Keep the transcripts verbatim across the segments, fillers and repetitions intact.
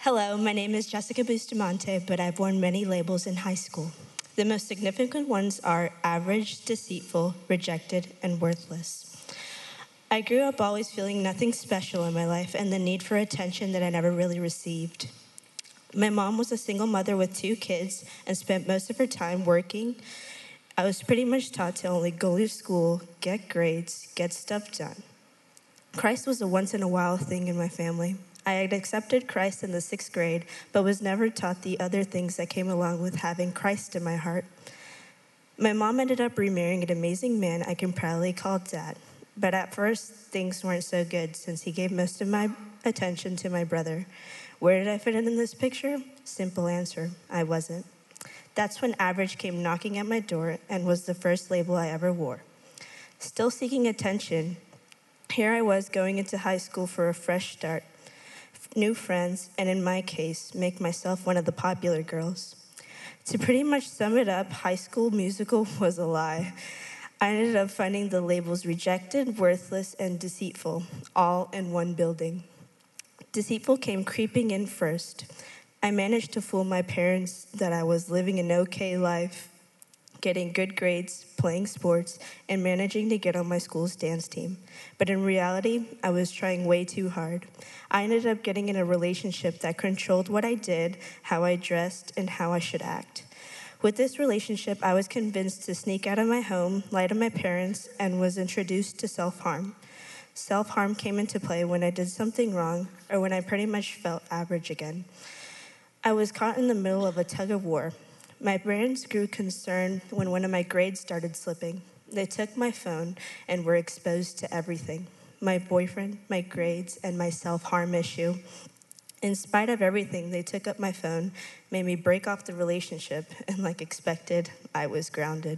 Hello, my name is Jessica Bustamante, but I've worn many labels in high school. The most significant ones are average, deceitful, rejected, and worthless. I grew up always feeling nothing special in my life and the need for attention that I never really received. My mom was a single mother with two kids and spent most of her time working. I was pretty much taught to only go to school, get grades, get stuff done. Christ was a once in a while thing in my family. I had accepted Christ in the sixth grade, but was never taught the other things that came along with having Christ in my heart. My mom ended up remarrying an amazing man I can proudly call dad. But at first, things weren't so good since he gave most of my attention to my brother. Where did I fit in in this picture? Simple answer, I wasn't. That's when average came knocking at my door and was the first label I ever wore. Still seeking attention, here I was going into high school for a fresh start, new friends, and in my case, make myself one of the popular girls. To pretty much sum it up, High School Musical was a lie. I ended up finding the labels rejected, worthless, and deceitful, all in one building. Deceitful came creeping in first. I managed to fool my parents that I was living an okay life, getting good grades, playing sports, and managing to get on my school's dance team. But in reality, I was trying way too hard. I ended up getting in a relationship that controlled what I did, how I dressed, and how I should act. With this relationship, I was convinced to sneak out of my home, lie to my parents, and was introduced to self-harm. Self-harm came into play when I did something wrong or when I pretty much felt average again. I was caught in the middle of a tug of war. My parents grew concerned when one of my grades started slipping. They took my phone and were exposed to everything: my boyfriend, my grades, and my self-harm issue. In spite of everything, they took up my phone, made me break off the relationship, and like expected, I was grounded.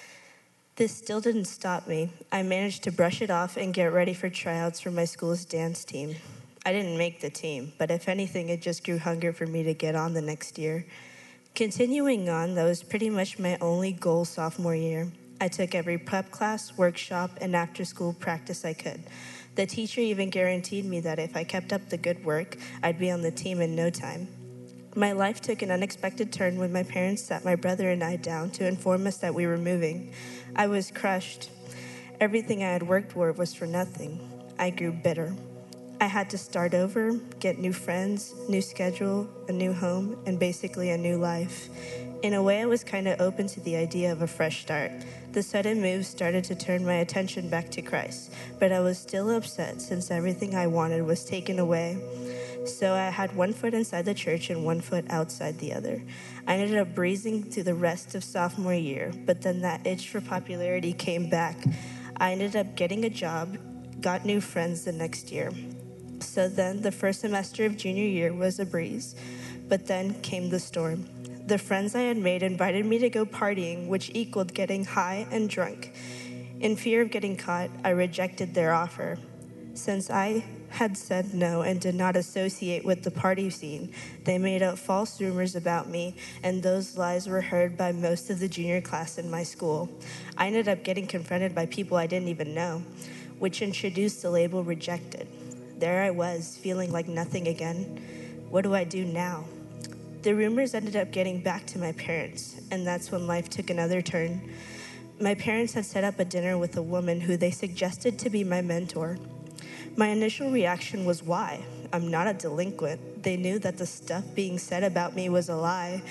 This still didn't stop me. I managed to brush it off and get ready for tryouts for my school's dance team. I didn't make the team, but if anything, it just grew hunger for me to get on the next year. Continuing on, that was pretty much my only goal sophomore year. I took every prep class, workshop, and after-school practice I could. The teacher even guaranteed me that if I kept up the good work, I'd be on the team in no time. My life took an unexpected turn when my parents sat my brother and I down to inform us that we were moving. I was crushed. Everything I had worked for was for nothing. I grew bitter. I had to start over, get new friends, new schedule, a new home, and basically a new life. In a way, I was kind of open to the idea of a fresh start. The sudden move started to turn my attention back to Christ, but I was still upset since everything I wanted was taken away. So I had one foot inside the church and one foot outside the other. I ended up breezing through the rest of sophomore year, but then that itch for popularity came back. I ended up getting a job, got new friends the next year. So then the first semester of junior year was a breeze, but then came the storm. The friends I had made invited me to go partying, which equaled getting high and drunk. In fear of getting caught, I rejected their offer. Since I had said no and did not associate with the party scene, they made up false rumors about me, and those lies were heard by most of the junior class in my school. I ended up getting confronted by people I didn't even know, which introduced the label rejected. There I was, feeling like nothing again. What do I do now? The rumors ended up getting back to my parents, and that's when life took another turn. My parents had set up a dinner with a woman who they suggested to be my mentor. My initial reaction was, why? I'm not a delinquent. They knew that the stuff being said about me was a lie.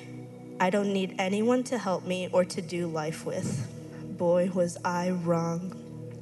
I don't need anyone to help me or to do life with. Boy, was I wrong.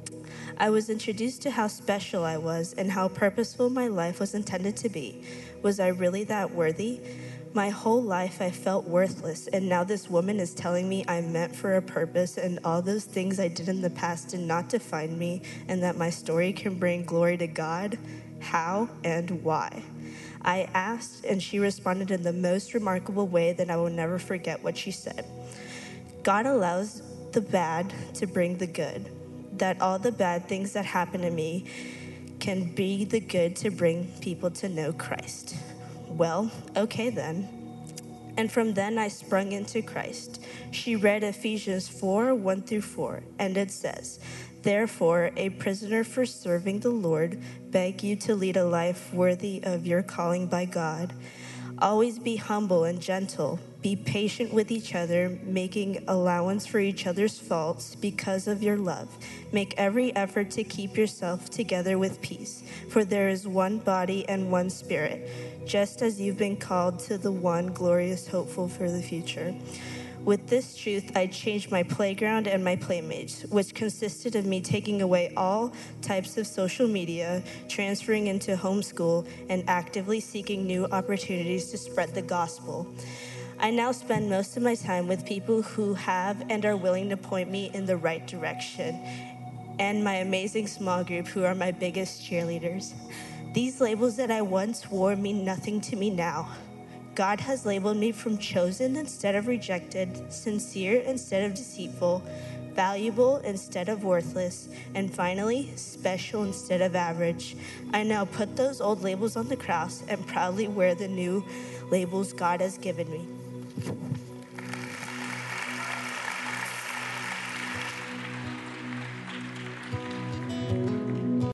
I was introduced to how special I was and how purposeful my life was intended to be. Was I really that worthy? My whole life I felt worthless, and now this woman is telling me I'm meant for a purpose and all those things I did in the past did not define me, and that my story can bring glory to God? How and why? I asked, and she responded in the most remarkable way that I will never forget what she said. God allows the bad to bring the good. That all the bad things that happen to me can be the good to bring people to know Christ. Well, okay then. And from then I sprung into Christ. She read Ephesians four, one through four, and it says, Therefore, a prisoner for serving the Lord, beg you to lead a life worthy of your calling by God. Always be humble and gentle. Be patient with each other, making allowance for each other's faults because of your love. Make every effort to keep yourself together with peace, for there is one body and one spirit, just as you've been called to the one glorious hopeful for the future. With this truth, I changed my playground and my playmates, which consisted of me taking away all types of social media, transferring into homeschool, and actively seeking new opportunities to spread the gospel. I now spend most of my time with people who have and are willing to point me in the right direction, and my amazing small group who are my biggest cheerleaders. These labels that I once wore mean nothing to me now. God has labeled me from chosen instead of rejected, sincere instead of deceitful, valuable instead of worthless, and finally, special instead of average. I now put those old labels on the cross and proudly wear the new labels God has given me.